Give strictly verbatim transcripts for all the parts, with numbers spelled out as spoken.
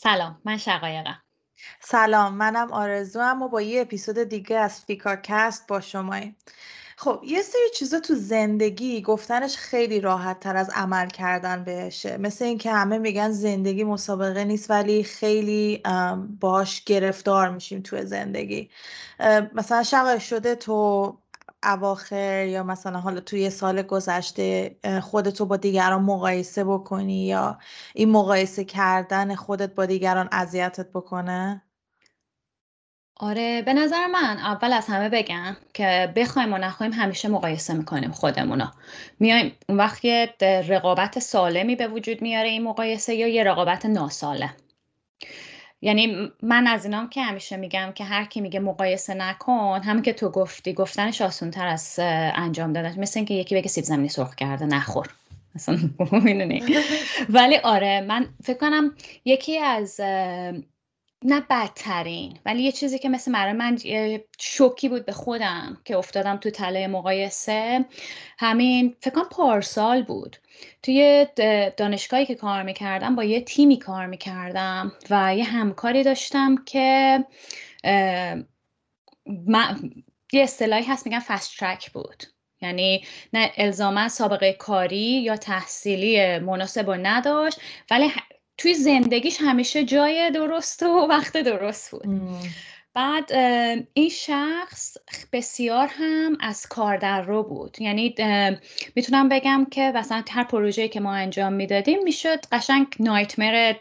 سلام، من شقایقم. سلام، منم آرزوام و با یه اپیزود دیگه از فیکاکست با شماییم. خب یه سری چیزا تو زندگی گفتنش خیلی راحت تر از عمل کردن بهشه، مثل اینکه همه میگن زندگی مسابقه نیست ولی خیلی ام، باش گرفتار میشیم تو زندگی. ام، مثلا شقایق شده تو اواخر یا مثلا حالا توی یه سال گذشته اه، خودتو با دیگران مقایسه بکنی یا این مقایسه کردن خودت با دیگران اذیتت بکنه؟ آره، به نظر من اول از همه بگم که بخوایم و نخوایم همیشه مقایسه میکنیم خودمونو. میایم اون وقت یه د- رقابت سالمی به وجود میاره این مقایسه یا یه رقابت ناسالم. یعنی م- من از اینام که همیشه میگم که هر کی میگه مقایسه نکن، همین که تو گفتی گفتنش آسان تر از اه، انجام دادنش. مثل اینکه یکی بگه سیب زمینی سرخ کرده نخور مثلا. می‌دونی؟ ولی آره، من فکر کنم یکی از نه بدترین، ولی یه چیزی که مثل برای من یه شوکی بود به خودم که افتادم تو تله مقایسه، همین فکر کنم پارسال بود. توی د- دانشگاهی که کار میکردم با یه تیمی کار میکردم و یه همکاری داشتم که اه، من- یه اصطلاحی هست میگن فست ترک بود. یعنی نه الزاما سابقه کاری یا تحصیلی مناسب رو نداشت، ولی ه- توی زندگیش همیشه جای درست و وقت درست بود. مم. بعد اه، این شخص بسیار هم از کار در رو بود. یعنی اه، میتونم بگم که مثلا هر پروژه‌ای که ما انجام میدادیم میشد قشنگ نایتمر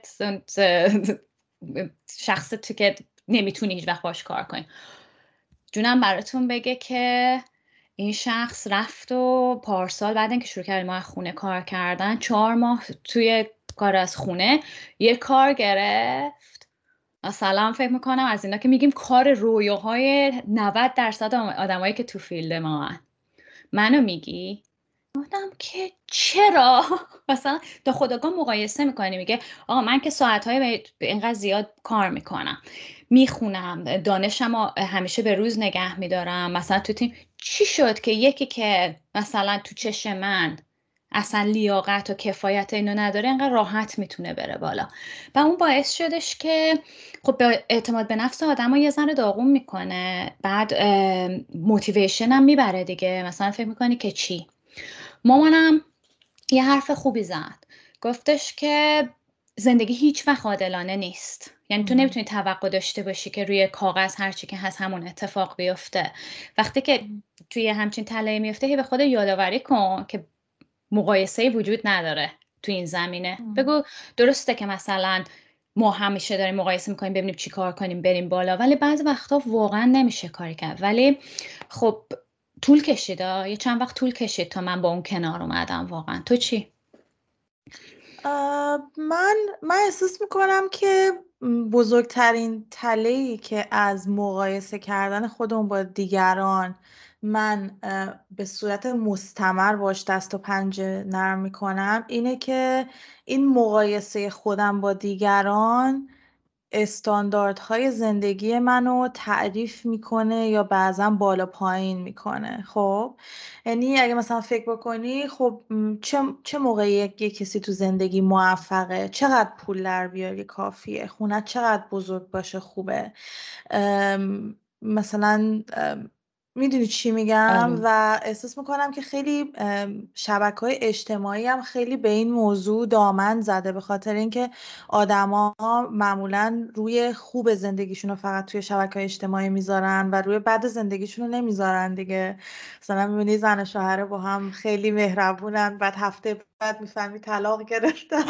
شخص تو که نمیتونی هیچ وقت باش کار کنی. جونم براتون بگه که این شخص رفت و پارسال بعد اینکه شروع کردیم ما از خونه کار کردن، چهار ماه توی کار از خونه یه کار گرفت. مثلا فکر میکنم از اینا که میگیم کار رویاهای نود درصد آدمایی که تو فیلد ما هن. منو میگی؟ گفتم که چرا؟ مثلا تا خودآگاه مقایسه میکنی، میگه آقا من که ساعتهای اینقدر زیاد کار میکنم، میخونم، دانشم رو همیشه به روز نگه میدارم، مثلا تو تیم چی شد که یکی که مثلا تو چشم من اصلا لیاقت و کفایت اینو نداره اینقدر راحت میتونه بره بالا. و اون باعث شدش که خب به اعتماد به نفس آدم یه ذره داغون میکنه. بعد موتیویشن هم میبره دیگه. مثلا فکر میکنی که چی؟ مامانم یه حرف خوبی زد، گفتش که زندگی هیچ وقت عادلانه نیست. یعنی تو مم. نمیتونی توقع داشته باشی که روی کاغذ هر چی که هست همون اتفاق بیفته. وقتی که توی همچین تله میفته هی به خود یادآوری کن که مقایسه وجود نداره تو این زمینه. مم. بگو درسته که مثلا ما همیشه داریم مقایسه میکنیم ببینیم چی کار کنیم بریم بالا، ولی بعضی وقتا واقعا نمیشه کاری کرد. ولی خب طول کشید ها. یه چند وقت طول کشید تا من با اون کنار اومدم. واقعا تو چی؟ آه، من من احساس میکنم که م، بزرگترین تله‌ای که از مقایسه کردن خودمون با دیگران من اه، به صورت مستمر باش دست و پنجه نرم میکنم اینه که این مقایسه خودم با دیگران استانداردهای زندگی منو تعریف میکنه یا بعضا بالا پایین میکنه. خب یعنی اگه مثلا فکر بکنی خب م، چه, چه موقعی یک یک کسی تو زندگی موفقه، چقدر پول در بیاری کافیه، خونه چقدر بزرگ باشه خوبه. ام، مثلا میدونی چی میگم آره. و احساس میکنم که خیلی شبکه های اجتماعی هم خیلی به این موضوع دامن زده، به خاطر اینکه آدما معمولا روی خوب زندگیشون رو فقط توی شبکه های اجتماعی میذارن و روی بد زندگیشون رو نمیذارن دیگه. مثلا میبینی زن و شوهر با هم خیلی مهربونن، بعد هفته بعد میفهمی طلاق گرفتن.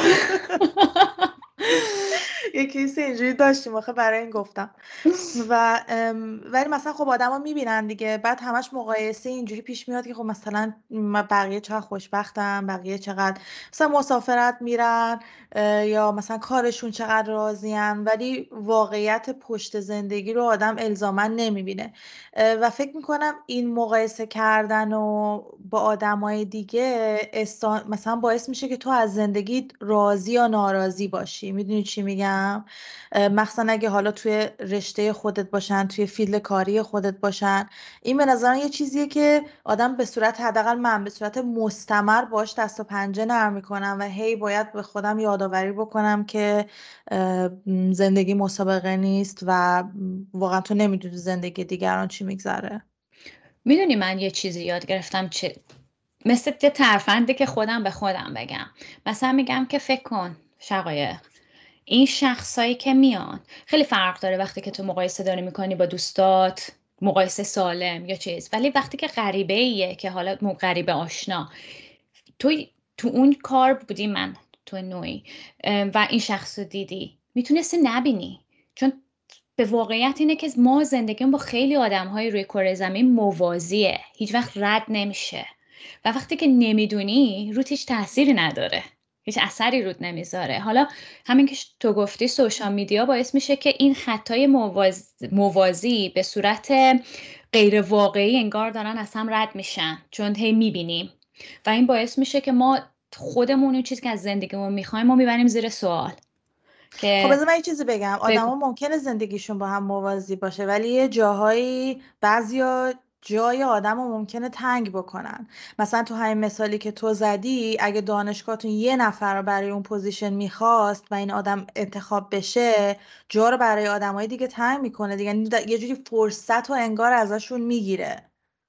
یه کیسه اینجوری داشتیم آخه، برای این گفتم. و ام، ولی مثلا خب آدما میبینن دیگه، بعد همش مقایسه اینجوری پیش میاد که خب مثلا م- بقیه چقدر خوشبختن، بقیه چقدر مثلا مسافرت میرن، اه، یا مثلا کارشون چقدر راضین، ولی واقعیت پشت زندگی رو آدم الزاما نمیبینه. و فکر میکنم این مقایسه کردن و با آدمای دیگه استا... مثلا باعث میشه که تو از زندگی راضی یا ناراضی باشی. میدونی چی میگم؟ اه، مخصوصا اگه حالا توی رشته خودت باشن، توی فیلد کاری خودت باشن. این به نظرم یه چیزیه که آدم به صورت، حداقل من به صورت مستمر باش دست و پنجه نرم میکنم و هی باید به خودم یادآوری بکنم که اه، م، زندگی مسابقه نیست و م، واقعا تو نمیدونی زندگی دیگران چی میگذره. میدونی من یه چیزی یاد گرفتم، چه مثل یه ترفنده که خودم به خودم بگم. مثلا میگم که فکر کن شقایق، این شخصایی که میان خیلی فرق داره وقتی که تو مقایسه داری میکنی با دوستات، مقایسه سالم یا چیز، ولی وقتی که غریبه ایه که حالا مو- غریبه آشنا، تو تو اون کار بودی، من تو نوعی ام، و این شخص رو دیدی، میتونستی نبینی، چون به واقعیت اینه که ما زندگیم با خیلی آدم‌های روی کره زمین موازیه، هیچ وقت رد نمیشه و وقتی که نمیدونی روت هیچ تأثیری نداره، هیچ اثری رود نمیذاره. حالا همین که ش- تو گفتی سوشال میدیا باعث میشه که این خطای موازی, موازی به صورت غیر واقعی انگار دارن از هم رد میشن، چون هی میبینیم و این باعث میشه که ما خودمون اون چیزی که از زندگیمون میخوایم ما میبریم زیر سوال. خب که بذار من یه چیزی بگم. بگو. آدما ممکنه زندگیشون با هم موازی باشه، ولی یه جاهایی بعضیا جای آدم رو ممکنه تنگ بکنن. مثلا تو همین مثالی که تو زدی، اگه دانشگاهتون یه نفر رو برای اون پوزیشن میخواست و این آدم انتخاب بشه، جا رو برای آدمای دیگه تنگ میکنه دیگه. یعنی د- یه جوری فرصت و انگار ازشون میگیره.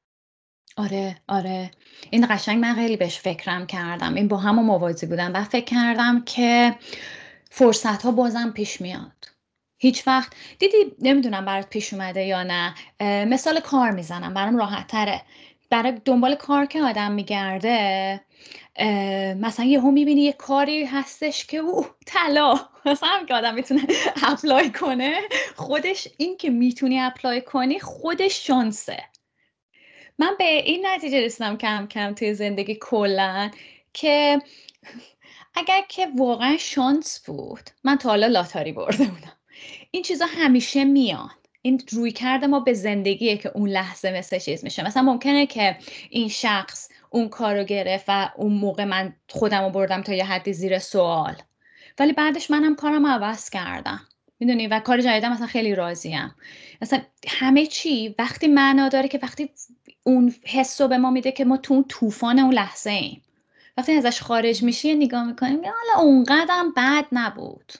آره آره، این قشنگ من خیلی بهش فکرم کردم، این با هم موازی بودم و فکر کردم که فرصت ها بازم پیش میاد. هیچ وقت دیدی، نمیدونم برات پیش اومده یا نه، اه، مثال کار میزنم برام راحت تره. برای دنبال کار که آدم میگرده، مثلا یهو میبینی یه کاری هستش که او طلا، مثلا هم که آدم میتونه اپلای کنه، خودش این که میتونی اپلای کنی خودش شانسه. من به این نتیجه رسیدم کم کم توی زندگی کلا که اگر که واقعا شانس بود، من تا حالا لاتاری برده بودم. این چیزا همیشه میان، این روی کرده ما به زندگیه که اون لحظه مثل چیز میشه. مثلا ممکنه که این شخص اون کارو گرفت و اون موقع من خودم رو بردم تا یه حدی زیر سوال، ولی بعدش منم کارم عوض کردم، میدونی، و کار جدیدم مثلا خیلی راضیم. مثلا همه چی وقتی معنا داره که وقتی اون حس رو به ما میده که ما تو اون طوفان اون لحظه ایم، وقتی ازش خارج میشی یه نگاه میکنیم یا حالا اونقدرم بد نبود.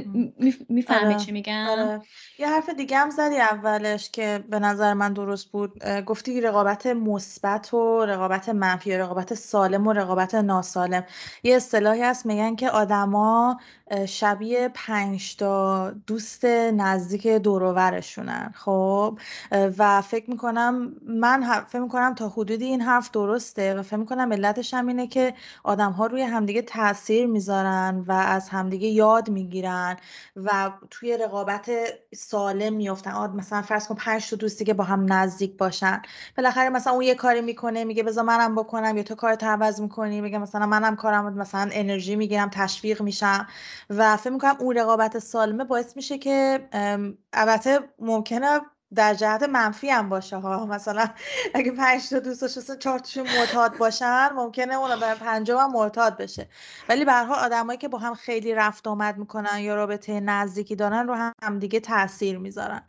میفهمی آره چی میگم؟ آره. یه حرف دیگه هم زدی اولش که به نظر من درست بود. اه، گفتی رقابت مثبت و رقابت منفی، یا رقابت سالم و رقابت ناسالم. یه اصطلاحی هست میگن که آدما اه، شبیه پنج تا دوست نزدیک دور و برشونن. خب اه، و فکر میکنم من ه- فکر میکنم تا حدودی این حرف درسته و فکر میکنم علتش هم اینه که آدمها روی همدیگه تاثیر میذارن و از همدیگه یاد میگیرن و توی رقابت سالم میافتن. آد مثلا فرض کن پنج تا دوستی که با هم نزدیک باشن، بالاخره مثلا اون یه کاری میکنه میگه بذار منم بکنم، یا تو کارت عوض میکنی میگه مثلا منم کارم، مثلا انرژی میگیرم، تشویق میشم. و فکر میکنم اون رقابت سالمه باعث میشه که ام، البته ممکنه در جهت منفی هم باشه ها. مثلا اگه پنج تا دوست داشته چهار تاشون معتاد باشن، ممکنه اون آدم پنجم هم معتاد بشه. ولی به هر حال آدمایی که با هم خیلی رفت آمد میکنن یا رابطه نزدیکی دارن رو هم دیگه تاثیر میذارن.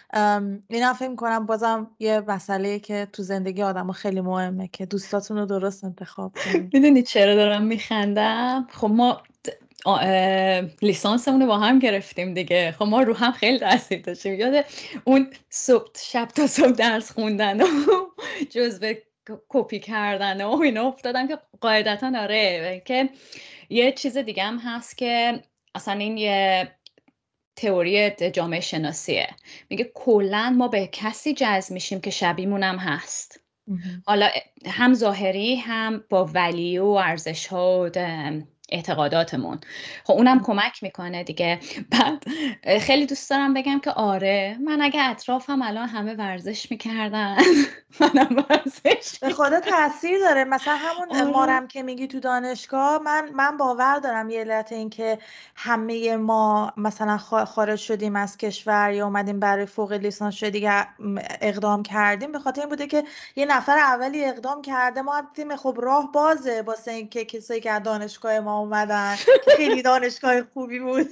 اینا فکر میکنم بازم یه مسئله که تو زندگی آدم خیلی مهمه که دوستاتون رو درست انتخاب کنید. میدونی چرا دارم میخندم؟ خب ما آ- اه، لیسانسمون رو با هم گرفتیم دیگه، خب ما رو هم خیلی تاثیر داشتیم. یاد اون صبح شب تا صبح درس خوندن و جزوه ک- کپی کردن و اینا افتادم که قاعدتا آره. که یه چیز دیگه هم هست که اصلا این یه تئوری جامعه شناسیه، میگه کلا ما به کسی جذب میشیم که شبیمون هم هست، مهم. حالا هم ظاهری هم با ولیو و ارزش ها و اعتقاداتمون. خب اونم کمک میکنه دیگه. بعد خیلی دوست دارم بگم که آره، من اگه اطرافم الان همه ورزش میکردن منم ورزش خدا تاثیر داره. مثلا همون آره. مارم که میگی تو دانشگاه، من من باور دارم یه علت این که همه ما مثلا خا- خارج شدیم از کشور یا اومدیم برای فوق لیسانس شدیم دیگه اقدام کردیم، به خاطر این بوده که یه نفر اولی اقدام کرده، ما هم دیدیم خب راه بازه واسه اینکه کسایی که از دانشگاه ما اومدن که خیلی دانشگاه خوبی بود،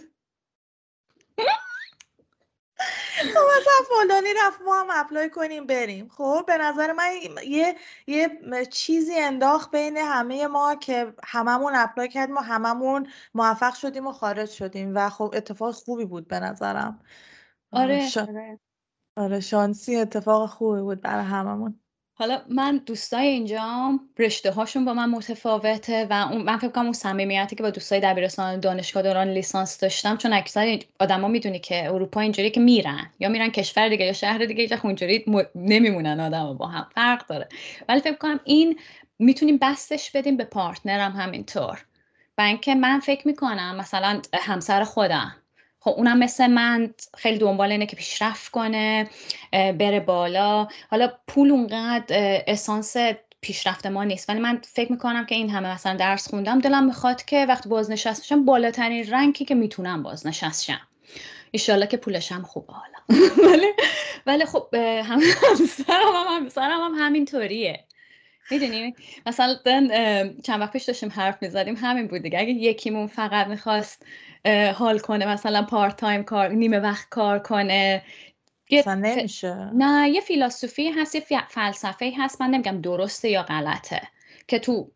خب مثلا فلانی رفت ما هم اپلای کنیم بریم. خب به نظر من یه یه چیزی انداخت بین همه ما که هممون اپلای کردیم و هممون موفق شدیم و خارج شدیم و خب اتفاق خوبی بود به نظرم. آه، آره. شا... آره شانسی اتفاق خوبی بود برای هممون. حالا من دوستای اینجام رشته هاشون با من متفاوته و اون من فکر کنم اون صمیمیتی که با دوستای دبیرستان دانشگاه دوران لیسانس داشتم، چون اکثر آدما میدونی که اروپا اینجوری که میرن یا میرن کشور دیگه یا شهر دیگه، هیچ اونجوری م... نمیمونن آدما، با هم فرق داره. ولی فکر کنم این میتونیم بستش بدیم به پارتنرم همینطور. و اینکه من فکر میکنم مثلا همسر خودم، خب اونم مثل من خیلی دنبال اینه که پیشرفت کنه، بره بالا. حالا پول اونقدر اسانس پیشرفت ما نیست، ولی من فکر میکنم که این همه مثلا درس خوندم، دلم میخواد که وقتی بازنشسته شم بالاترین رنکی که میتونم بازنشسته شم. ایشالله که پولشم خوبه حالا. ولی ولی خب هم همسرم هم همسرم هم همینطوریه. میدونی مثلا چند وقت پیش داشتیم حرف میزدیم همین بود دیگه، اگه یکیمون فقط میخواست حال کنه مثلا پارت تایم کار، نیمه وقت کار کنه، اصلا یه ف... نمیشه. نه یه فیلسوفی هست، یه فلسفه هست، من نمیگم درسته یا غلطه، که تو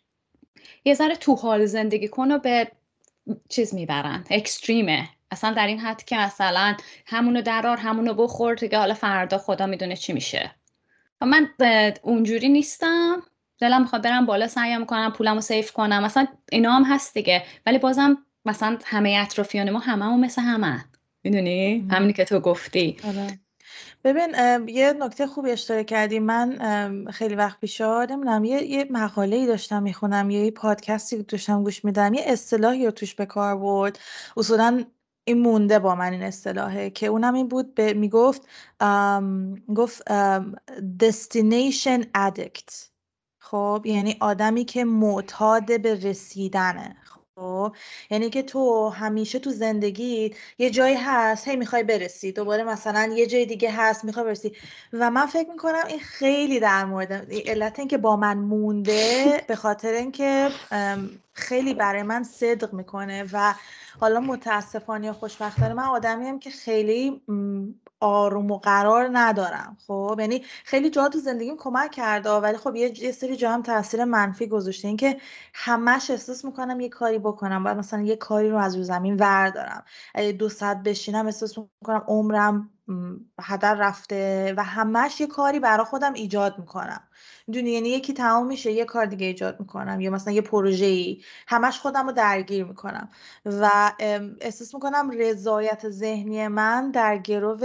یه ذره تو حال زندگی کن و به چیز میبرن اکستریمه، اصلا در این حد که مثلا همونو درار همونو بخور دیگه، حالا فردا خدا میدونه چی میشه. و من اونجوری نیستم، دلم میخواد برم بالا، سعیم کنم پولمو سیف کنم، مثلا اینا هم هست دیگه، ولی بازم مثلا همه اطرافیان ما هممون مثل همه، میدونی همینی که تو گفتی. آره. ببین یه نکته خوبی اشاره کردی. من خیلی وقت پیشا نمیدونم یه یه مقاله‌ای داشتم میخونم، یه پادکستی داشتم گوش میدم، یه اصطلاحی رو توش به کار برد، اصولا این مونده با من این اصطلاحه، که اونم این بود، به میگفت ام، گفت ام، destination addict. خب یعنی آدمی که معتاد به رسیدنه. خب یعنی که تو همیشه تو زندگی یه جایی هست هی میخوای برسی، دوباره مثلا یه جای دیگه هست میخوای برسی. و من فکر میکنم این خیلی در مورد این علت این که با من مونده، به خاطر اینکه ام، خیلی برای من صدق میکنه. و حالا متاسفانه یا خوشبختانه من آدمیم که خیلی م، آروم و قرار ندارم. خب یعنی خیلی جا تو زندگیم کمک کرده، ولی خب یه یه سری جا هم تاثیر منفی گذاشته، این که همش احساس میکنم یه کاری بکنم، باید مثلا یه کاری رو از رو زمین وردارم، اگه دو ساعت بشینم احساس میکنم عمرم م، هدر رفته و همش یه کاری برا خودم ایجاد میکنم. میدونی یعنی یکی تمام میشه یه کار دیگه ایجاد میکنم، یا مثلا یه پروژه‌ای، همش خودم رو درگیر میکنم و ام، احساس میکنم رضایت ذهنی من در گرو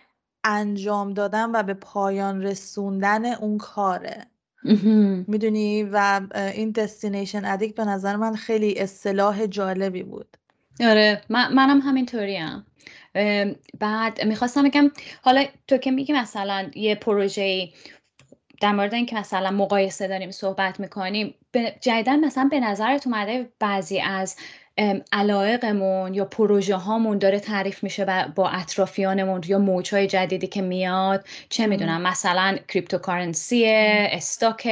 انجام دادن و به پایان رسوندن اون کاره. میدونی و این دستینیشن ادیک به نظر من خیلی اصطلاح جالبی بود. آره من منم همینطوریم. بعد میخواستم بگم، حالا تو که میگی مثلا یه پروژه در مورد این که مثلا مقایسه داریم صحبت میکنیم، جدیدن مثلا به نظرت اومده بعضی از علایقمون یا پروژه هامون داره تعریف میشه با اطرافیانمون، یا موجهای جدیدی که میاد، چه میدونم مثلا کریپتوکارنسی، استاک،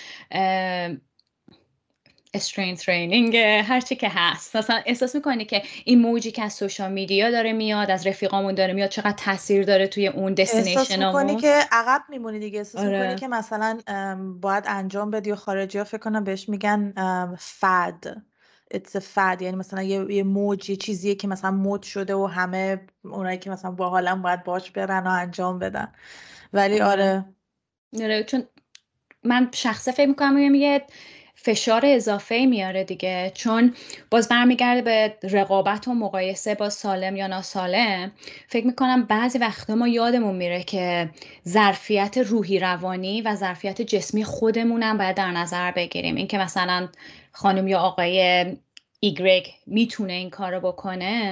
استرین ترینینگ، هرچی که هست، مثلا احساس میکنی که این موجی که از سوشال میدیا داره میاد، از رفیقامون داره میاد، چقدر تاثیر داره توی اون احساس میکنی دستینیشنمون؟ که عقب میمونی دیگه، احساس میکنی آره. که مثلا باید انجام بدی و خارجی ها فکر کنم بهش میگن فد. It's a fad، یعنی مثلا یه, یه موج، یه چیزیه که مثلا مد شده و همه اونایی که مثلا با حالم باید باش برن و انجام بدن. ولی آره. آره آره چون من شخصه فکر میکنم یه فشار اضافه میاره دیگه، چون باز برمیگرده به رقابت و مقایسه با سالم یا ناسالم. فکر میکنم بعضی وقتا ما یادمون میره که ظرفیت روحی روانی و ظرفیت جسمی خودمونم باید در نظر بگیریم. این که مثلا خانم یا آقای ایگرگ میتونه این کارو بکنه،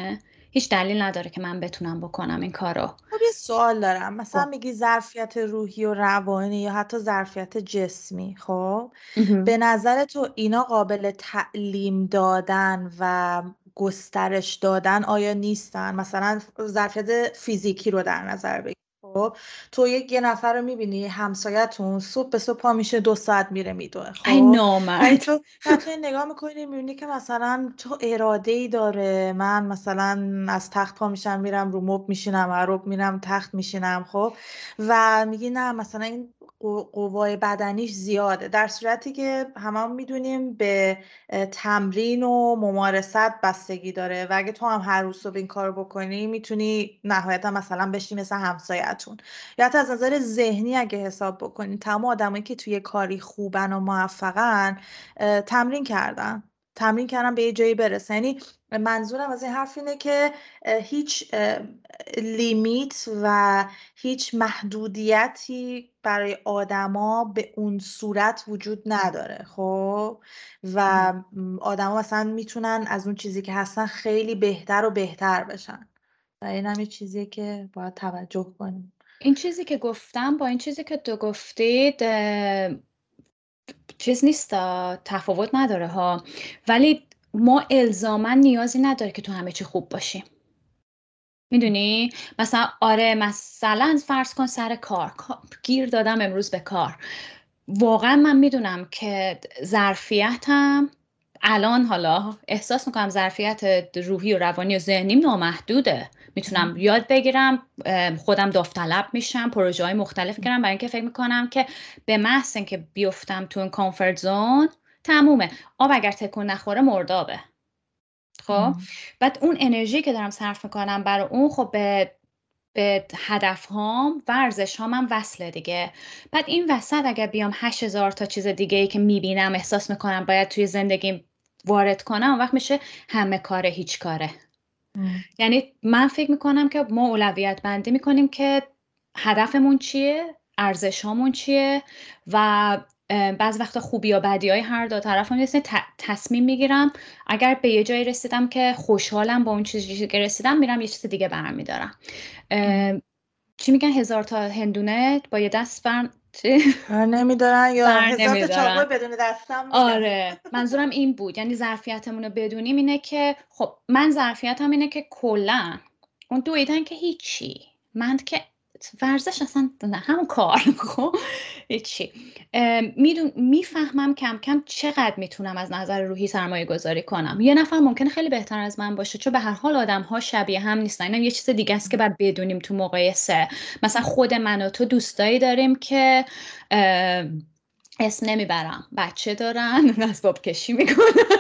هیچ دلیل نداره که من بتونم بکنم این کارو. خب یه سوال دارم، مثلا خب. میگی ظرفیت روحی و روانی یا حتی ظرفیت جسمی، خب به مهم. نظر تو اینا قابل تعلیم دادن و گسترش دادن آیا نیستن؟ مثلا ظرفیت فیزیکی رو در نظر بگیر. خب تو یک یه نفر رو میبینی همسایتون صبح به صبح پا میشه دو ساعت میره میدوه، ای خب ولی نامرد. تو و تو این نگاه میکنی میبینی که مثلا تو اراده ای داره، من مثلا از تخت پا میشم میرم رو مبل میشینم، عروب میرم تخت میشینم، خب و میگی نه مثلا این قو- قوای بدنیش زیاده، در صورتی که همه میدونیم به اه، تمرین و ممارست بستگی داره و اگه تو هم هر روز صبح این کار بکنی میتونی نهایتا مثلا بشی مثل همسایتون. یا حتی از نظر ذهنی اگه حساب بکنی تمام آدمایی که توی کاری خوبن و موفقن اه، تمرین کردن تمرین کردن به یه جایی برسه. یعنی منظورم از این حرف اینه که اه، هیچ اه، لیمیت و هیچ محدودیتی برای آدما به اون صورت وجود نداره، خب و م، آدما مثلا میتونن از اون چیزی که هستن خیلی بهتر و بهتر بشن و این هم یه چیزیه که باید توجه کنیم. این چیزی که گفتم با این چیزی که تو گفتید اه، چیز نیست، تفاوت نداره ها، ولی ما الزاما نیازی نداره که تو همه چی خوب باشیم. میدونی مثلا آره مثلا فرض کن سر کار کا- گیر دادم امروز به کار، واقعا من میدونم که ظرفیتم الان حالا احساس میکنم ظرفیت روحی و روانی و ذهنیم نامحدوده، میتونم یاد بگیرم، ام، خودم داوطلب میشم، پروژه های مختلف میگیرم، برای اینکه فکر میکنم که به محض اینکه بیفتم تو این کامفورت زون تمومه. آب اگر تکون نخوره مردابه. خب بعد اون انرژی که دارم صرف میکنم برای اون خب به به هدف هام ورزش هام هم وصله دیگه. بعد این وسط اگر بیام هشت هزار تا چیز دیگه ای که میبینم احساس میکنم باید توی زندگیم وارد کنم، اون وقت میشه همه کاره هیچ کاره. ام. یعنی من فکر میکنم که ما اولویت بندی میکنیم که هدفمون چیه، ارزشامون چیه و اه، بعض وقتا خوبی یا بدی های هر دو طرف هم ت- تصمیم میگیرم اگر به یه جایی رسیدم که خوشحالم با اون چیزی که رسیدم میرم یه چیز دیگه برمیدارم. چی میگن هزار تا هندونه با یه دست بر چی؟ بر نمیدارن یا بر هزار تا چاقوی نمیدارن. بدون دستم میزنه. آره منظورم این بود، یعنی ظرفیتمون رو بدونیم اینه که خب من ظرفیتم اینه که کلا اون دویدن که هیچی، من که ورزش اصلا نه همون کار خب هیچی. ام، میدون میفهمم کم کم چقدر میتونم از نظر روحی سرمایه گذاری کنم. یه نفر ممکنه خیلی بهتر از من باشه، چون به هر حال آدم ها شبیه هم نیستن، اینم یه چیز دیگه است که باید بدونیم تو مقایسه. مثلا خود من و تو دوستایی داریم که ام، اسم نمیبرم بچه دارن اسباب کشی میکنن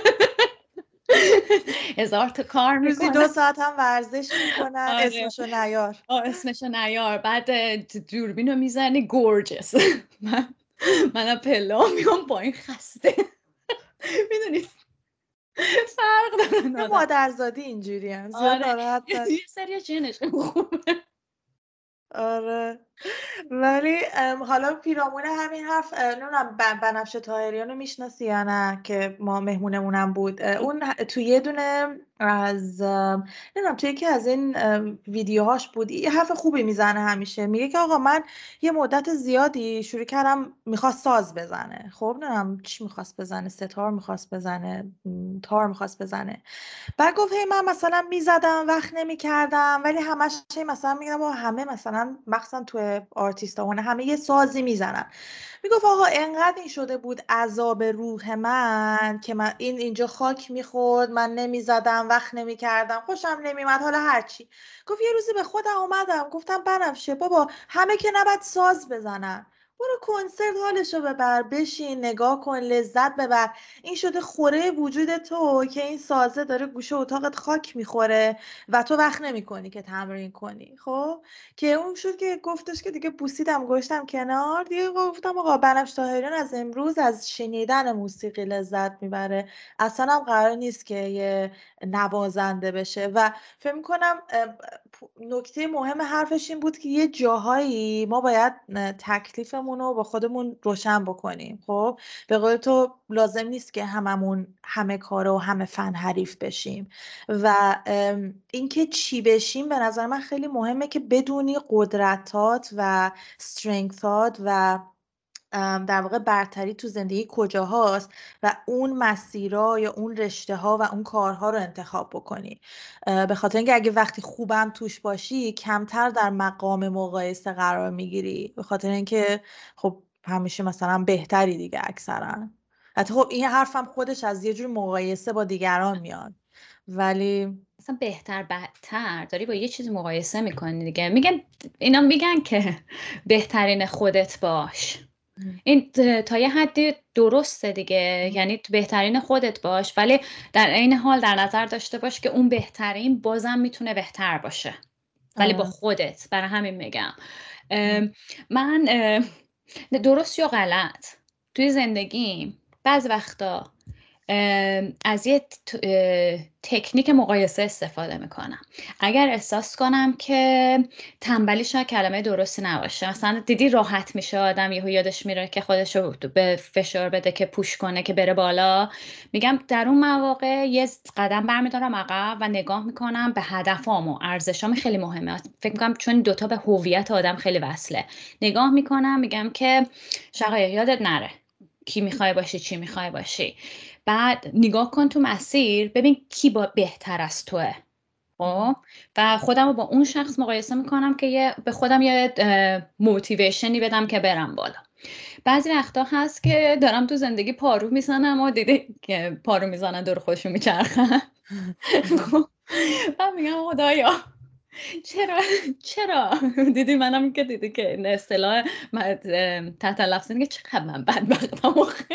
هزار تا کار روزی دو میکنن. ساعت هم ورزش میکنن، آره اسمشو نیار. آه، اسمشو نیار، بعد اه، دوربین رو میزنی گورجس من منم پله ها میام با این خسته میدونی فرق دارن یه آدم. مادرزادی اینجوری هم زیاد آره ناراحت یه باش. سری جنش خوبه. آره ولی ام، حالا پیرامون همین حرف اه، نمیدونم بن- بنفشه طاهریان رو میشناسی یا نه که ما مهمونمونم بود. اه، اون ه- توی یه دونه از ام، نمیدونم توی یکی از این ام، ویدیوهاش بود، یه حرف خوبی میزنه همیشه، میگه که آقا من یه مدت زیادی شروع کردم میخواست ساز بزنه، خب نمیدونم چی میخواست بزنه، ستار میخواست بزنه، م، تار میخواست بزنه. بعد گفت هی من مثلا میزدم وقت نمیکردم ولی همش هی مثلا میگم و همه مثلا مخصوصا تو آرتیست ها همه یه سازی میزنن. میگفت آقا انقدر این شده بود عذاب روح من که من این اینجا خاک میخورد، من نمیزدم وقت نمیکردم خوشم نمیومد، حالا هرچی. گفت یه روزی به خودم اومدم گفتم بنفشه بابا همه که نباید ساز بزنن، برو کنسرت حالشو ببر، بشین نگاه کن لذت ببر. این شده خوره وجود تو که این سازه داره گوشه اتاقت خاک میخوره و تو وقت نمیکنی که تمرین کنی. خب که اون شد که گفتش که دیگه بوسیدم گشتم کنار دیگه، گفتم آقا بنفش طاهریان از امروز از شنیدن موسیقی لذت میبره، اصلا هم قرار نیست که یه نوازنده بشه. و فکر میکنم نکته مهم حرفش این بود که یه جاهایی ما باید تکلیفمون خودمون رو با خودمون روشن بکنیم. خب به قول تو لازم نیست که هممون همه کاره و همه فن حریف بشیم و اینکه چی بشیم به نظر من خیلی مهمه که بدونی قدرتات و استرنگثات و در واقع برتری تو زندگی کجاهاست و اون مسیرها یا اون رشته ها و اون کارها رو انتخاب بکنی. به خاطر اینکه اگه وقتی خوبم توش باشی کمتر در مقام مقایسه قرار میگیری، به خاطر اینکه خب همیشه مثلا بهتری دیگه اکثرا. حتی خب این حرفم خودش از یه جور مقایسه با دیگران میاد، ولی مثلا بهتر بدتر داری با یه چیزی مقایسه میکنی دیگه. میگن اینا میگن که بهترین خودت باش. این تا یه حدی درسته دیگه، یعنی بهترین خودت باش، ولی در عین حال در نظر داشته باش که اون بهترین بازم میتونه بهتر باشه، ولی با خودت. برای همین میگم من درست یا غلط توی زندگیم بعض وقتا از یه تکنیک مقایسه استفاده میکنم. اگر احساس کنم که تنبلی شاید کلمه درستی نباشه، مثلا دیدی راحت میشه آدم یهو یادش میره که خودش رو به فشار بده که پوش کنه که بره بالا، میگم در اون مواقع یه قدم برمیدارم عقب و نگاه میکنم به هدفام و ارزشام. خیلی مهمه، فکر میکنم چون دوتا به هویت آدم خیلی وصله. نگاه میکنم میگم که شقایق یادت نره کی میخوای باشی، چی میخوای باشی. بعد نگاه کن تو مسیر ببین کی با بهتر از توه. خب و خودم رو با اون شخص مقایسه میکنم که یه به خودم یه موتیویشنی بدم که برم بالا. بعضی وقتا هست که دارم تو زندگی پارو میزنم و دیده که پارو میزنن دور خودشون میچرخن. و میگم خدایا چرا چرا دیدی منم که دیدی که این اصطلاح تحت لفظ اینه که چقدر من بدبختم.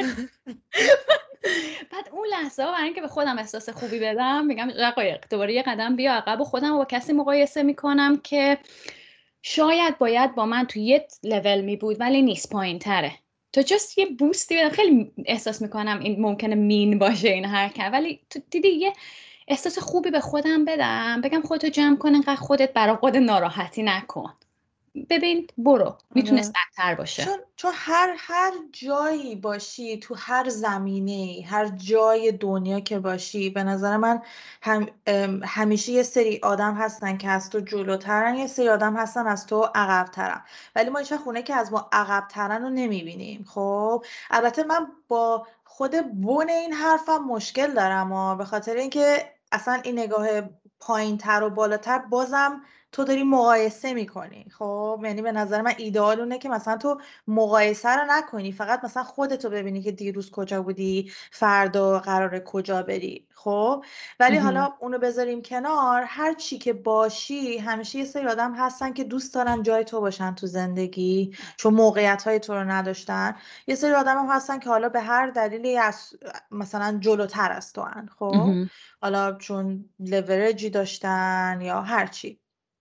بعد اون لحظه ها برای اینکه به خودم احساس خوبی بدم میگم دقایق دوباره یه قدم بیا عقب و خودم با کسی مقایسه میکنم که شاید باید با من تو یه لول می بود ولی نیست، پایین تره. تو جست یه بوستی بدم. خیلی احساس میکنم این ممکنه مین باشه این حرکت، ولی تو دیدی یه احساس خوبی به خودم بدم، بگم خودتو جمع کن، انقدر خودت برای خودت ناراحتی نکن، ببین برو میتونست بدتر باشه. چون چون هر هر جایی باشی، تو هر زمینه، هر جای دنیا که باشی، به نظر من هم همیشه یه سری آدم هستن که از تو جلوترن، یه سری آدم هستن از تو عقبترن، ولی ما هیچ خونه که از ما عقبترن رو نمیبینیم. خب البته من با خود بن این حرفم مشکل دارم و به خاطر اینکه اصلا این نگاه پایین تر و بالاتر بازم تو داری مقایسه میکنی. خب یعنی به نظر من ایدئال اونه که مثلا تو مقایسه رو نکنی، فقط مثلا خودتو ببینی که دیروز کجا بودی، فردا قراره کجا بری. خب ولی حالا اونو بذاریم کنار، هر چی که باشی همیشه یه سری آدم هستن که دوست دارن جای تو باشن تو زندگی چون موقعیت های تو رو نداشتن. یه سری آدم هم هستن که حالا به هر دلیلی از مثلا جلوتر از تو هن. خب حالا چون لورجی داشتن یا هر چی.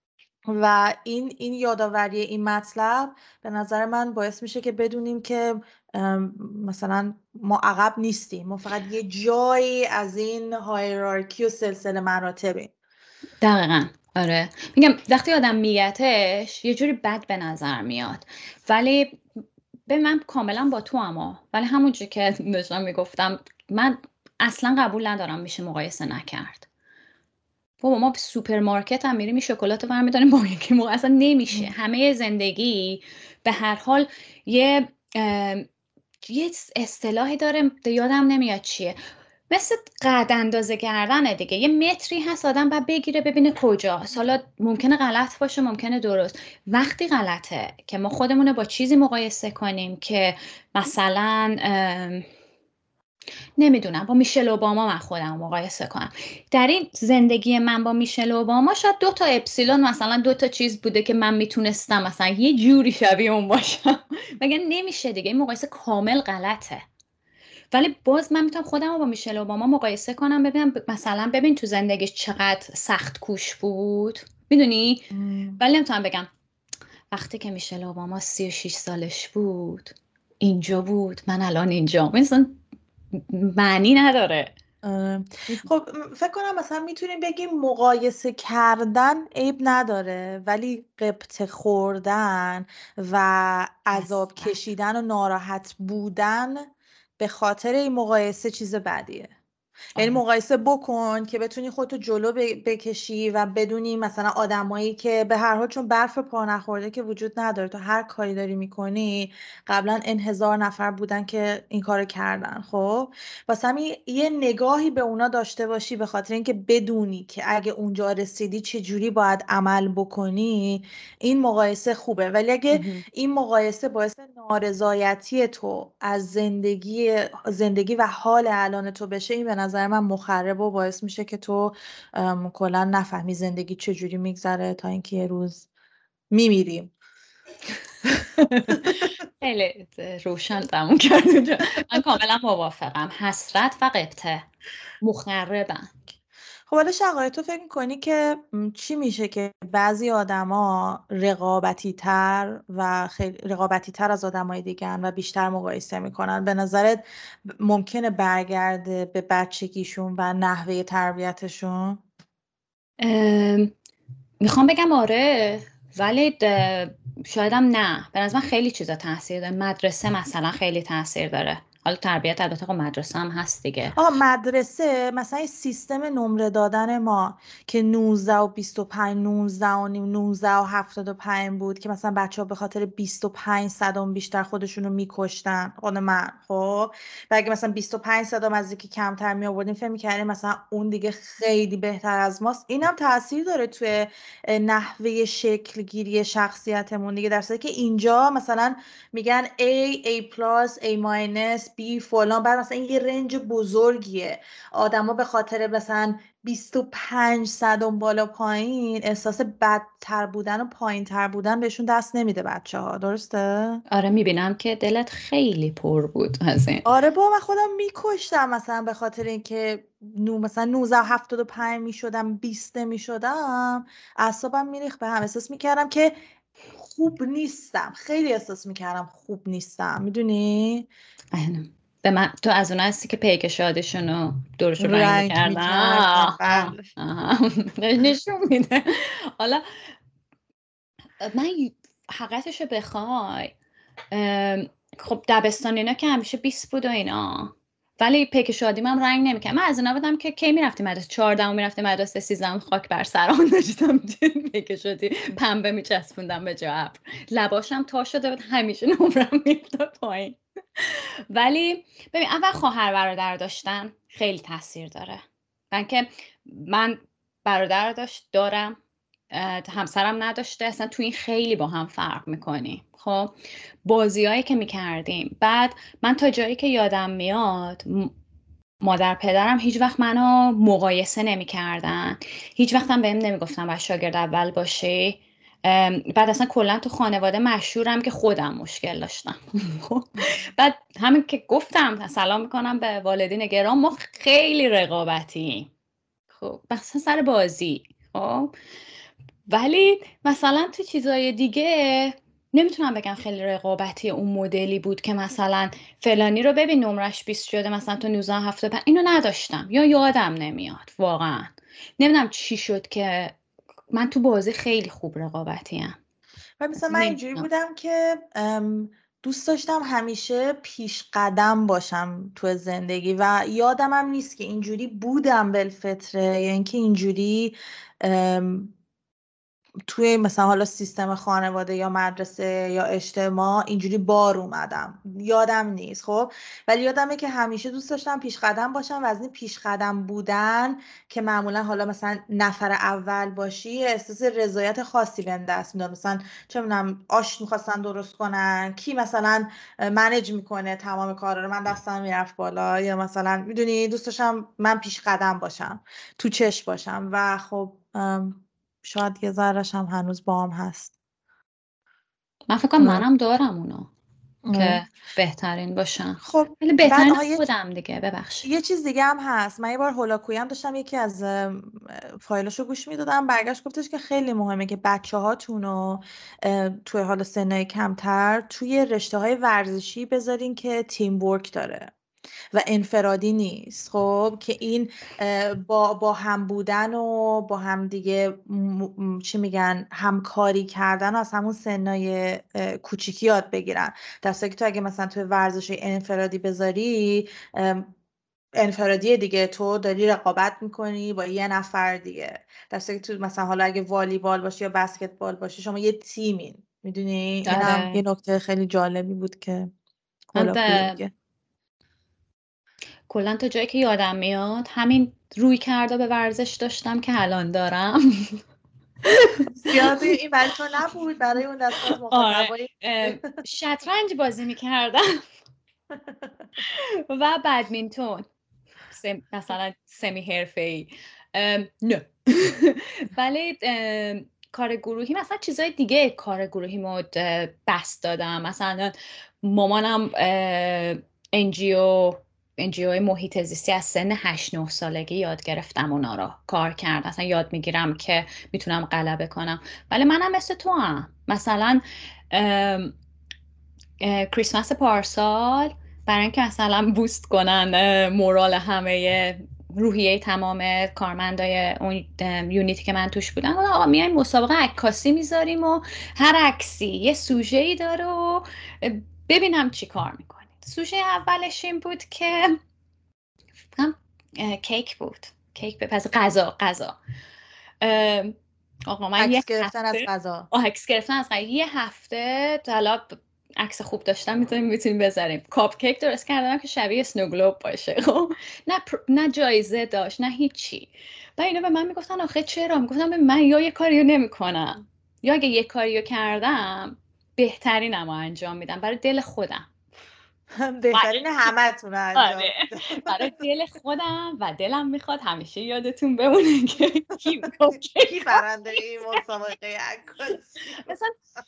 و این این یادآوری این مطلب به نظر من باعث میشه که بدونیم که مثلا ما عقب نیستیم، ما فقط یه جایی از این هایرارکی و سلسله مراتبیم. دقیقاً آره. میگم وقتی آدم میگتش یه جوری بد به نظر میاد، ولی به من کاملا با تو اما ولی همونجوری که داشتم میگفتم من اصلا قبول ندارم میشه مقایسه نکرد. بابا ما به سوپرمارکت هم میریم شکلات رو برمی‌داریم با یکی موقع اصلا نمیشه. همه زندگی به هر حال یه یه اصطلاحی داره یادم نمیاد چیه، مثل قد اندازه کردنه دیگه. یه متری هست آدم باید بگیره ببینه کجاست. حالا ممکنه غلط باشه ممکنه درست. وقتی غلطه که ما خودمونه با چیزی مقایسه کنیم که مثلا نمیدونم با میشل اوباما من خودم مقایسه کنم، در این زندگی من با میشل اوباما شاید دو تا اپسیلون مثلا دو تا چیز بوده که من میتونستم مثلا یه جوری شبیه اون باشم، مگه نمیشه دیگه. این مقایسه کامل غلطه. ولی باز من میتونم خودم رو با میشل اوباما مقایسه کنم ببینم مثلا ببین تو زندگیش چقدر سخت کوش بود، میدونی. ولی نمیتونم بگم وقتی که میشل اوباما سی و شش سالش بود اینجا بود من الان اینجا، مثلا معنی نداره. اه، خب م- فکر کنم مثلا میتونیم بگیم مقایسه کردن عیب نداره، ولی غبطه خوردن و عذاب اصلا کشیدن و ناراحت بودن به خاطر این مقایسه چیز بدیه. یعنی آره. مقایسه بکن که بتونی خودتو جلو ب- بکشی و بدونی مثلا آدمایی که به هر حال، چون برف پا نخورده که وجود نداره، تو هر کاری داری میکنی قبلا ان هزار نفر بودن که این کارو کردن. خب واسه همین یه نگاهی به اونا داشته باشی، به خاطر اینکه بدونی که اگه اونجا رسیدی چه جوری باید عمل بکنی. این مقایسه خوبه، ولی اگه مهم. این مقایسه باعث نارضایتی تو از زندگی زندگی و حال الان تو بشه، این به نظر من مخرب و باعث میشه که تو ام، کلا نفهمی زندگی چجوری میگذره تا اینکه یه روز میمیریم. خیلی روشن تموم کرد اونجا. من کاملا موافقم، حسرت و غبطه مخربن. خب حالا شقایق، تو فکر میکنی که م، چی میشه که بعضی آدما رقابتی تر و خیلی رقابتی تر از آدمای دیگه و بیشتر مقایسه میکنن؟ به نظرت ب- ممکنه برگرده به بچگیشون و نحوه تربیتشون؟ ام، میخوام بگم آره، ولی د- شایدم نه. به نظر من خیلی چیزا تاثیر داره. مدرسه مثلا خیلی تاثیر داره. حالا تربیت البته خب مدرسه هم هست دیگه. آقا مدرسه مثلا این سیستم نمره دادن ما که نوزده و بیست و پنج، نوزده و نیم، نوزده و هفتاد و پنج بود که مثلا بچه ها به خاطر بیست و پنج صدم بیشتر خودشونو میکشتن. خود من خب، و اگه مثلا بیست و پنج صدم از یکی کمتر می آوردیم فکر می‌کردیم مثلا اون دیگه خیلی بهتر از ماست. اینم تاثیر داره توی اه، نحوه شکل گیری شخصیتمون دیگه، در صورتی که اینجا مثلا میگن A, A+, A-, B فلان، بعد مثلا این یه رنج بزرگیه. آدما به خاطر مثلا بیست و پنج صدم بالا پایین احساس بدتر بودن و پایین تر بودن بهشون دست نمیده بچه ها، درسته؟ آره میبینم که دلت خیلی پر بود از این. آره با من خودم میکشتم مثلا به خاطر اینکه نو مثلا نوزده و هفتاد و پنج میشدم، بیست میشدم، اعصابم میریخت به هم. احساس میکردم که خوب نیستم، خیلی احساس میکردم خوب نیستم، میدونی؟ اینم. به من تو از اون هستی که پیک شادشونو دورشو رنگ رنگ میکردن؟ میکردم، آه آه بله. آه. نشون میده. حالا من حقیقتش رو بخوای، ام، خب دبستان اینا که همیشه بیست بود و اینا، ولی پیک شادیم هم رنگ نمیکرد. من از اینا بودم که کی میرفتی مدرسه، چهاردهم میرفتی مدرسه، سیزدهم خاک بر سرمون داشتم پیک شدی پنبه میچسبوندم به جا ابر، لباشم تا شده بود همیشه نمرم میافتاد پایین. ولی ببین، اول خواهر برادر داشتن خیلی تاثیر داره. من که من برادر داشت دارم، اه، همسرم نداشته، اصلا تو این خیلی با هم فرق میکنیم. خب بازیایی که میکردیم، بعد من تا جایی که یادم میاد م- مادر پدرم هیچ وقت منو مقایسه نمیکردن، هیچ وقت هم بهم نمیگفتن باید شاگرد اول باشی. ام، بعد اصلا کلا تو خانواده مشهورم که خودم مشکل داشتم. خب، بعد همین که گفتم سلام میکنم به والدین گرام، ما خیلی رقابتیم. خب مثلا سر بازی. خب ولی مثلا تو چیزای دیگه نمیتونم بگم خیلی رقابتی اون مدلی بود که مثلا فلانی رو ببین نمرش بیست شده مثلا تو نوزده هفته پنج، اینو نداشتم یا یادم نمیاد واقعا. نمیدونم چی شد که من تو بازی خیلی خوب رقابتیم. و مثلا اصلا من اینجوری نمیدونم. بودم که ام، دوست داشتم همیشه پیش قدم باشم تو زندگی و یادم هم نیست که اینجوری بودم بالفطره یا اینکه اینجوری ام، توی مثلا حالا سیستم خانواده یا مدرسه یا اجتماع اینجوری بار اومدم، یادم نیست. خب ولی یادمه که همیشه دوست داشتم پیش قدم باشم و از این پیش قدم بودن که معمولا حالا مثلا نفر اول باشی احساس رضایت خاصی بهم دست میداد. مثلا چه میدونم آش میخواستن درست کنن، کی مثلا منیج میکنه تمام کارا رو، من دستم میرفت بالا، یا مثلا میدونی دوست داشتم من پیش قدم باشم، تو چش باشم. و خب شاید یه ذره‌ش هم هنوز با هم هست. من فکر کنم آره. منم دارم اونو آره. که بهترین باشم، خب ولی بعد بهترین آها یه خودم دیگه. ببخشید. یه چیز دیگه هم هست. من یه بار هولاکویی هم داشتم یکی از ام، فایلاشو گوش میدادم، برگشت گفتش که خیلی مهمه که بچه هاتونو توی حال سنهای کمتر توی رشته های ورزشی بذارین که تیم ورک داره. و انفرادی نیست. خب که این با با هم بودن و با هم دیگه چی میگن همکاری کردن از همون سنای کوچیکی یاد بگیرن. در صورتی که تو اگه مثلا تو ورزش انفرادی بذاری، انفرادی دیگه، تو داری رقابت میکنی با یه نفر دیگه. در صورتی که تو مثلا حالا اگه والیبال باشی یا بسکتبال باشی، شما یه تیمین، میدونی. اینم یه نکته خیلی جالبی بود که هولاکویی میگه. کلا تا جایی که یادم میاد همین روی کرده به ورزش داشتم که الان دارم. زیاده این برای تو نبود، برای اون دسته از مخاطبای شطرنج بازی میکردم و بدمینتون مثلا سمی حرفه‌ای. نه ولی کار گروهی مثلا چیزای دیگه کار گروهی مود بست دادم. مثلا مامانم انجیو انجیوی محیط زیستی از سن هشت نه سالگی یاد گرفتم اونا رو کار کرد. مثلا یاد میگیرم که میتونم غلبه کنم. ولی منم مثل تو هم مثلا کریسمس پارسال برای اینکه مثلا بوست کنن مورال همه روحیه تمام کارمندای اون یونیتی که من توش بودن، آقا میایم مسابقه عکاسی میذاریم و هر عکسی یه سوژه‌ای داره و ببینم چی کار میکنید. سوژه اولش این بود که کیک بود، کیک به پس غذا غذا آقا من عکس یه گرفتن از هفته غذا عکس گرفتن از غذا یه هفته حالا عکس خوب داشتم میتونیم میتونیم بذاریم. کاپ کیک درست کردم که شبیه اسنو گلوب باشه. خب نه پر... نه جایزه داشت نه هیچی. بعد اینا به من میگفتن آخه چرا؟ میگفتم من یا یه کاریو نمیکنم یا اگه یه کاریو کردم بهترینمو انجام میدم برای دل خودم. بهترین همتون انجام میدم برای دل خودم و دلم میخواد همیشه یادتون بمونه که کی کی برنده این مسابقه عکاسی. مثلا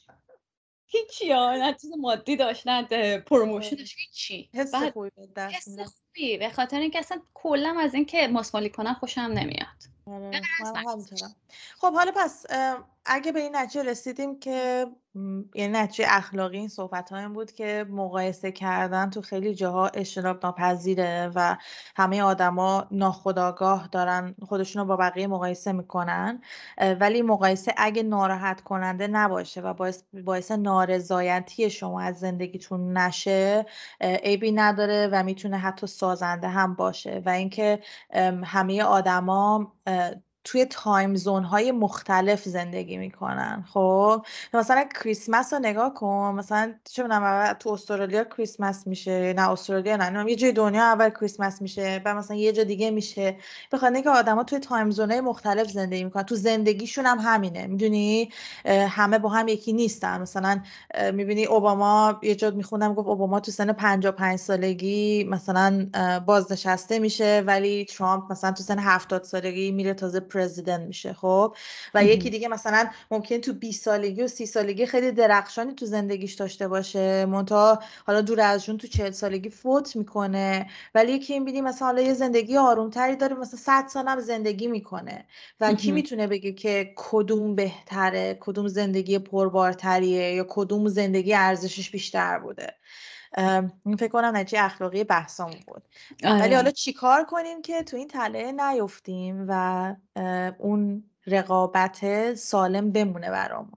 هیچی ها نه چیز مادی داشت نه پروموشنش هیچی. حس بعد خوبی به دست حس میدم. خوبی به خاطر اینکه اصلا کلا از اینکه ماسمالی کنم خوشم نمیاد. آره من همینطورم. خب حالا پس اگه به این نتیجه رسیدیم که یعنی نتیجه اخلاقی این صحبت هایم بود که مقایسه کردن تو خیلی جاها اجتناب ناپذیره و همه آدما ناخودآگاه دارن خودشون رو با بقیه مقایسه میکنن، ولی مقایسه اگه ناراحت کننده نباشه و باعث باعث نارضایتی شما از زندگیتون نشه، عیبی نداره و میتونه حتی سازنده هم باشه. و اینکه همه آدما توی تایم زون های مختلف زندگی میکنن. خب مثلا کریسمس رو نگاه کن، مثلا چه میدونم تو استرالیا کریسمس میشه، نه استرالیا نه, نه یه جای دنیا اول کریسمس میشه بعد مثلا یه جا دیگه میشه، به خاطر اینکه آدما توی تایم زون های مختلف زندگی میکنن. تو زندگیشون هم همینه، میدونی همه با هم یکی نیستن. مثلا میبینی اوباما یه جا میخوندم گفت اوباما تو سن پنجاه و پنج سالگی مثلا بازنشسته میشه، ولی ترامپ مثلا تو سن هفتاد سالگی میره تازه پرزیدنت میشه. خب و یکی دیگه مثلا ممکن تو بیست سالگی و سی سالگی خیلی درخشانی تو زندگیش داشته باشه، منتها حالا دور از جون تو چهل سالگی فوت میکنه. ولی یکی میبینی مثلا حالا یه زندگی آرومتری داره، مثلا صد سال هم زندگی میکنه. و کی میتونه بگه که کدوم بهتره، کدوم زندگی پربارتریه یا کدوم زندگی ارزشش بیشتر بوده؟ این فکر کنم نتیجه اخلاقی بحثمون بود. آره. ولی حالا چیکار کنیم که تو این تله نیفتیم و اون رقابت سالم بمونه برامون؟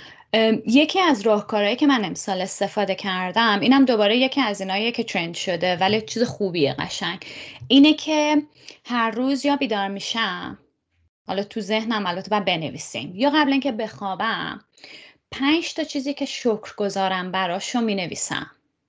یکی از راهکارهایی که من امسال استفاده کردم، اینم دوباره یکی از ایناییه که ترند شده ولی چیز خوبیه، قشنگ، اینه که هر روز یا بیدار میشم، حالا تو ذهنم البته باید بنویسیم، یا قبل اینکه بخوابم پنج تا چیزی که شکرگزارم براشو مینویسم.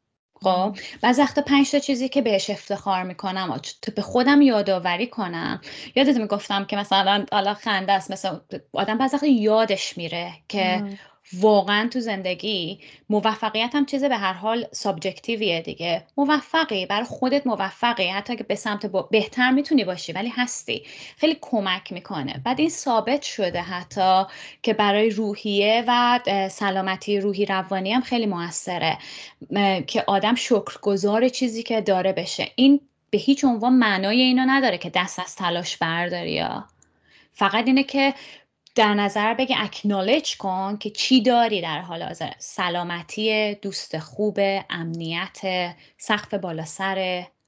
خب بعضی وقتا پنج تا چیزی که بهش افتخار میکنم تو به خودم یادآوری کنم. یادت میگفتم که مثلا حالا خنده است، مثلا آدم بعضی وقتا یادش میره که واقعا تو زندگی موفقیت هم چیز به هر حال سابجکتیویه دیگه. موفقی برای خودت، موفقی حتی که به سمت بهتر میتونی باشی ولی هستی، خیلی کمک میکنه. بعد این ثابت شده حتی که برای روحیه و سلامتی روحی روانی هم خیلی موثره که آدم شکرگزار چیزی که داره بشه. این به هیچ عنوان معنای اینو نداره که دست از تلاش برداری، یا فقط اینه که در نظر بگی اکنالج کن که چی داری در حال حاضر. سلامتی، دوست خوب، امنیت، سقف بالا سر،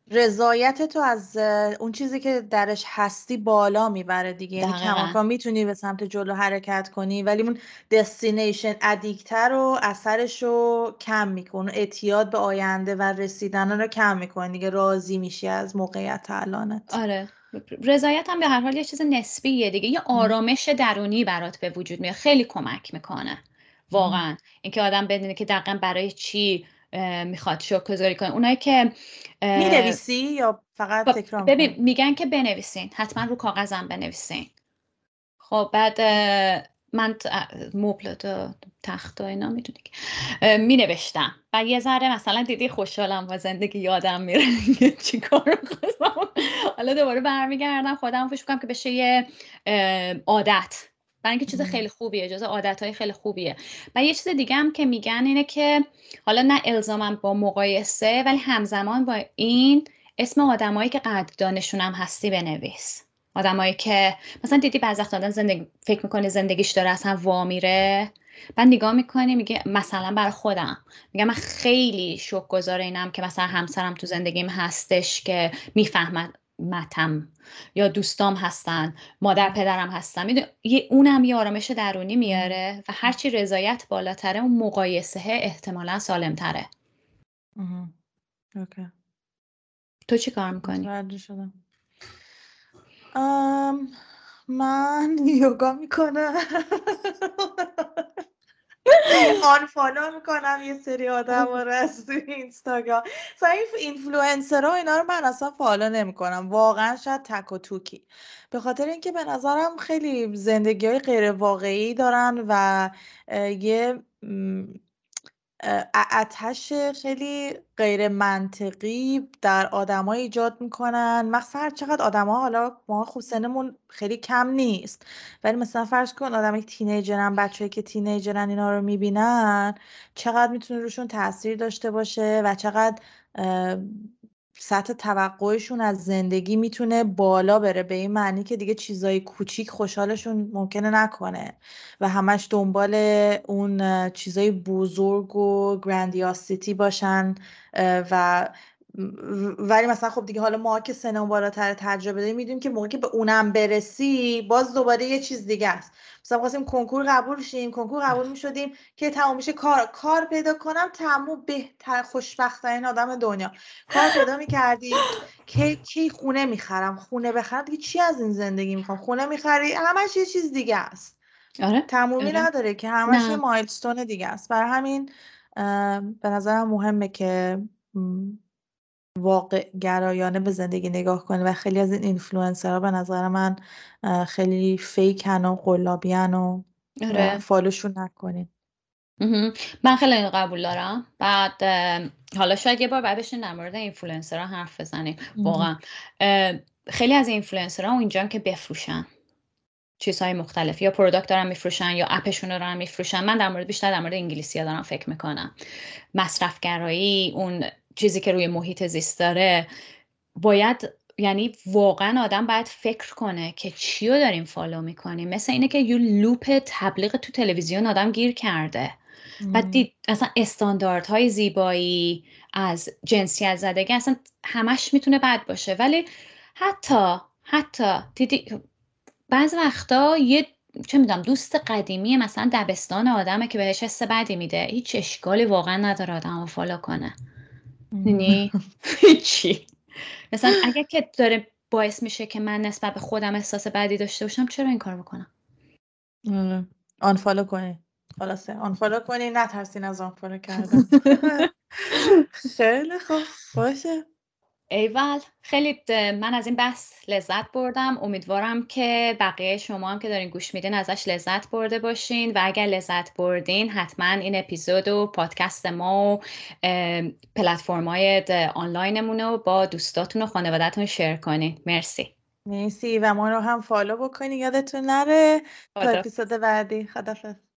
رضایت تو از اون چیزی که درش هستی بالا میبره دیگه. یعنی دقیقاً. کماکان میتونی به سمت جلو حرکت کنی، ولی اون دستینیشن ادیکتر رو اثرش رو کم میکنه، اعتیاد به آینده و رسیدن رو کم میکنه دیگه. راضی میشی از موقعیت الانت. آره، رضایت هم به هر حال یه چیز نسبیه دیگه، یه آرامش درونی برات به وجود میاد، خیلی کمک میکنه واقعا. اینکه آدم بدونه که دقیقا برای چی میخواد شکرگزاری کنه. اونایی که مینویسی یا فقط تکرار ببین میکنی؟ میگن که بنویسین، حتما رو کاغذم بنویسین. خب بعد من مبل و تخت و اینا میدونی که می نوشتم و یه ذره مثلا دیدی خوشحالم و زندگی یادم میره چی کار خواستم. حالا دوباره برمیگردم خودم فکر کنم که بشه یه عادت، برای اینکه چیز خیلی خوبیه، اجازه عادتهای خیلی خوبیه. و یه چیز دیگه هم که میگن اینه که حالا نه الزاما با مقایسه، ولی همزمان با این اسم آدمایی که قدردانشون هم هستی بنویس. آدمایی که مثلا دیدی بعضی وقت آدم زندگی فکر میکنه زندگیش داره اصلا وا میره، بعد نگاه میکنی میگه مثلا برای خودم میگم من خیلی شکرگزار اینم که مثلا همسرم تو زندگیم هستش که میفهمد متم، یا دوستام هستن، مادر پدرم هستن، میدونی اونم یه آرامش درونی میاره و هرچی رضایت بالاتره اون مقایسه احتمالا سالمتره. اوکی. تو چی کار میکنی؟ متوجه شدم. ام من یوگا میکنم. آن فالو میکنم یه سری آدم رو از تو اینستاگرام. مثلا این اینفلوئنسرها اینا رو من اصلا فالو نمیکنم واقعا، شاید تک و توکی، به خاطر اینکه به نظرم خیلی زندگی های غیر واقعی دارن و یه آتش خیلی غیر منطقی در آدما ایجاد میکنن. مثلا هر چقدر آدما، حالا ما خوب سنمون خیلی کم نیست، ولی مثلا فرض کن آدم تینیجرن، بچه‌ای که تینیجرن اینا رو میبینن چقدر میتونه روشون تاثیر داشته باشه و چقدر سطح توقعشون از زندگی میتونه بالا بره، به این معنی که دیگه چیزای کوچیک خوشحالشون ممکنه نکنه و همش دنبال اون چیزای بزرگ و گراندیاسیتی باشن. و ولی مثلا خب دیگه حالا ما که سنمون بالاتر تجربه داریم میدونیم که موقعی که به اونم برسی باز دوباره یه چیز دیگه است. مثلا خواستیم کنکور قبول شیم، کنکور قبول میشدیم که تمام میشه کار کار پیدا کنم، تمام بهتر خوشبخت‌ترین آدم دنیا. کار پیدا میکردی که کی خونه میخرم، خونه بخرم دیگه چی از این زندگی میخوام، خونه میخری همش یه چیز دیگه است، آره تمومی آره نداره که، همش یه نه مایلستون دیگه است. برای همین به نظرم مهمه که واقع گرایانه به زندگی نگاه کنی و خیلی از این اینفلوئنسرها به نظر من خیلی فیکن و قلابیان و آره فالوشون نکنین. من خیلی اینو قبول دارم. بعد حالا شاید یه بار بعد بشین در مورد اینفلوئنسرها حرف بزنیم. واقعا خیلی از اینفلوئنسرها اینجا که بفروشن چیزهای مختلف، یا پروداکت دارن میفروشن یا اپشون رو دارن میفروشن. من در مورد بیشتر در مورد انگلیسی ها دارم فکر میکنم. مصرفگرایی، اون چیزی که روی محیط زیست داره، باید یعنی واقعا آدم باید فکر کنه که چی رو داریم فالو میکنیم. مثل اینه که یه لوپ تبلیغ تو تلویزیون آدم گیر کرده و دید اصلا استانداردهای زیبایی از جنسیت زدگی اصلا همش میتونه بد باشه. ولی حتی حتی دیدی بعض وقتا یه چه میدونم دوست قدیمی مثلا دبستان آدمه که بهش حس بدی میده، هیچ اشکالی واقعا نداره آدم رو فالو کنه. یعنی هیچی. مثلا اگر که داره باعث میشه که من نسبت به خودم احساس بدی داشته باشم، چرا این کار بکنم؟ آنفالو کنی، خلاصه آنفالو کنی، نترسین از آنفالو کردن. خیلی خوب باشه. ایول، خیلی من از این بحث لذت بردم. امیدوارم که بقیه شما هم که دارین گوش میدین ازش لذت برده باشین و اگر لذت بردین حتما این اپیزود و پادکست ما و پلتفرم‌های آنلاینمون رو با دوستاتون و خانواده‌تون شیر کنین. مرسی. مرسی و ما رو هم فالو بکنی، یادتون نره. تا خدا اپیزود بعدی، خدافظ.